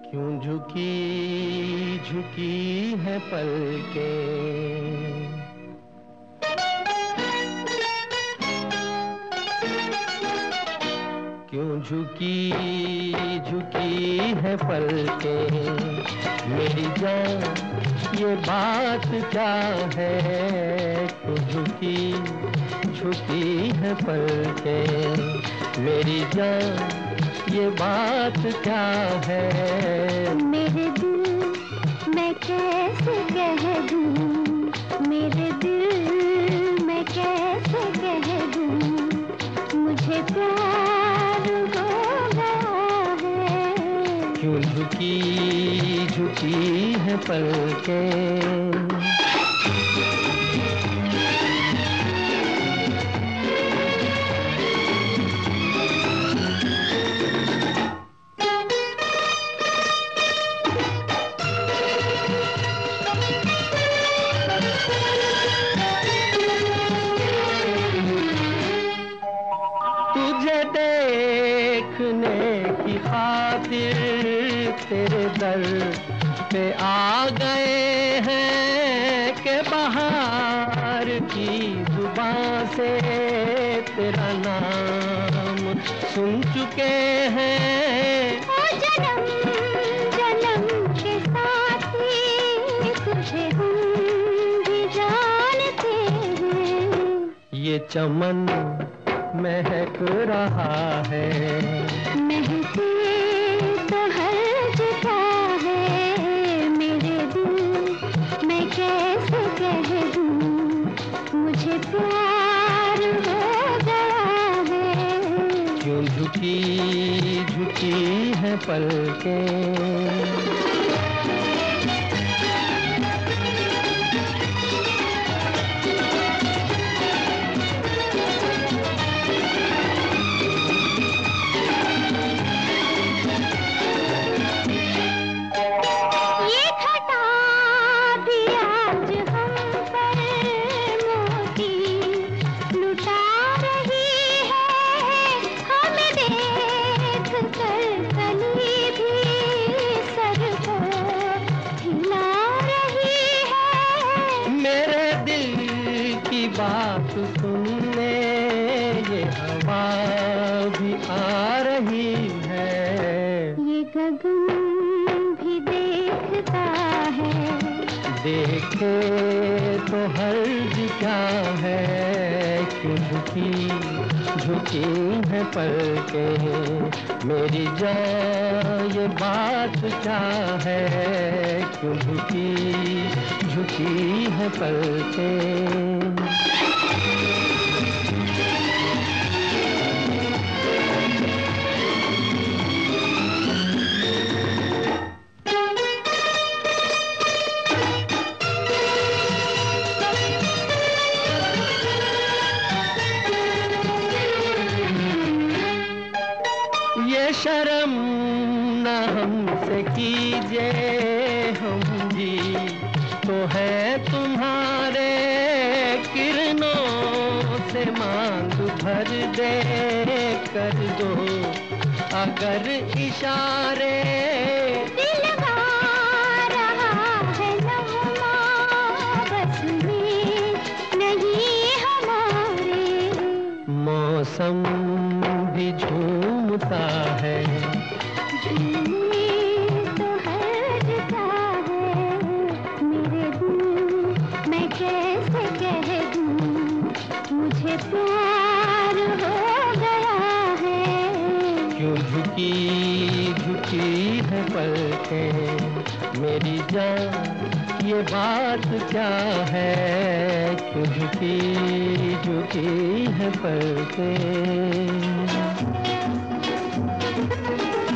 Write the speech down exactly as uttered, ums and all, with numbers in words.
क्यों झुकी झुकी है पलकें, क्यों झुकी झुकी है पलकें मेरी जान, ये बात क्या है। क्यों झुकी झुकी है पलकें मेरी जान, ये बात क्या है। मेरे दिल मैं कैसे कह दूं, मेरे दिल मैं कैसे कह दूं, मुझे प्यार हो गया है। क्यों झुकी झुकी है पलकें। तुझे देखने की खातिर तेरे दर पे आ गए हैं कि बाहर की जुबां से तेरा नाम सुन चुके हैं। ओ जन्म जन्म के साथी तुझे हम भी जानते हैं। ये चमन महक रहा है, महके तो हर जगह है। मेरे दिल मैं कैसे कह दूं, मुझे प्यार हो गया है। क्यों झुकी झुकी है पलकें। बात सुनने ये हवा भी आ रही है, ये गगन भी देखता है। देखे तो हर्ज क्या है। क्यों झुकी झुकी है पलकें मेरी जान, ये बात क्या है। क्यों झुकी झुकी है पलकें। ये शर्म न हमसे कीजिए, हम भी तो है तुम्हारे। किरणों से मांग भर दे कर दो अगर इशारे। दिलवा रहा है लम्हा बस में नहीं हमारे। मौसम भी झूमता है, झूमे तो हर जगह है। मेरे दिल मैं कैसे कह दूं, मुझे प्यार हो गया है। क्यों झुकी झुकी है पलकें मेरी जान, ये बात क्या है। क्यों झुकी झुकी है पलकें।